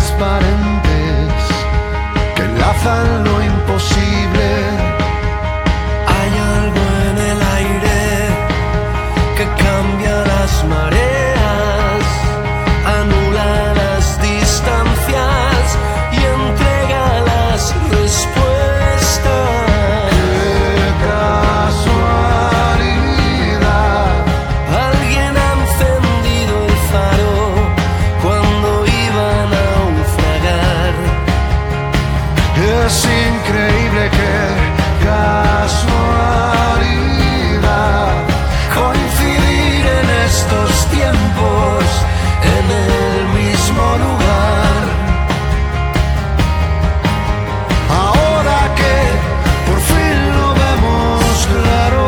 transparentes que enlazan lo imposible. Hay algo en el aire que cambia las mareas, anula las distancias y entrega las respuestas. ¡Qué casualidad! Alguien ha encendido el faro cuando iba a naufragar. Es increíble que casualidad coincidir en estos tiempos en el mismo lugar. Ahora que por fin lo vemos claro,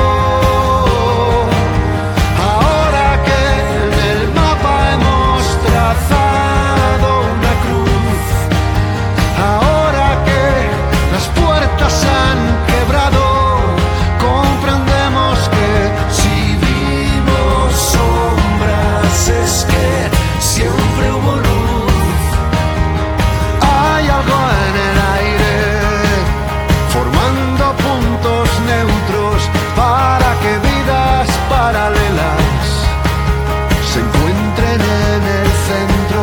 ahora que en el mapa hemos trazado una cruz, ahora que las puertas han quebrado, comprendemos que si vimos sombras es que siempre hubo luz. Hay algo en el aire formando puntos neutros para que vidas paralelas se encuentren en el centro,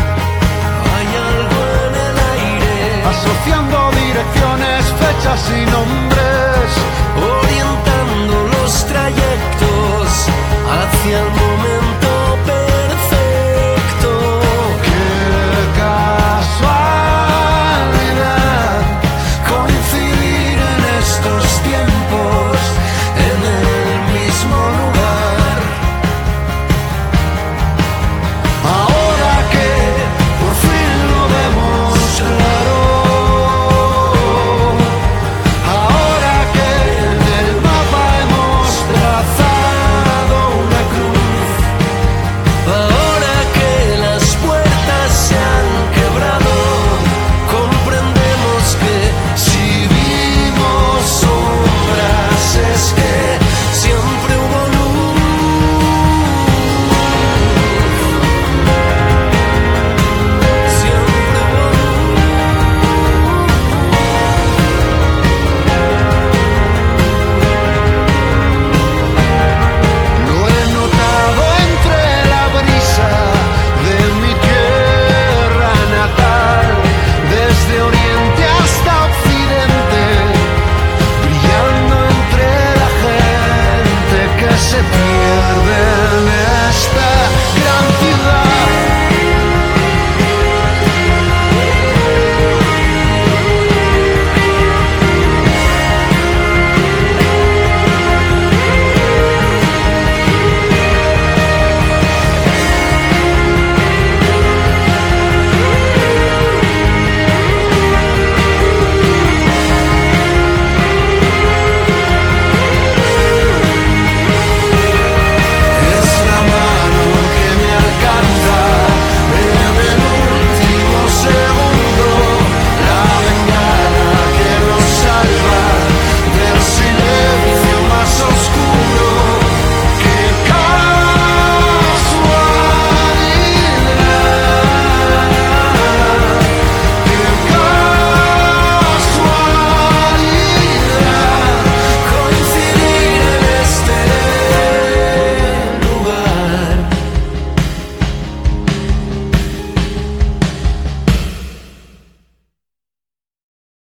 Hay algo en el aire asociando direcciones, fechas y no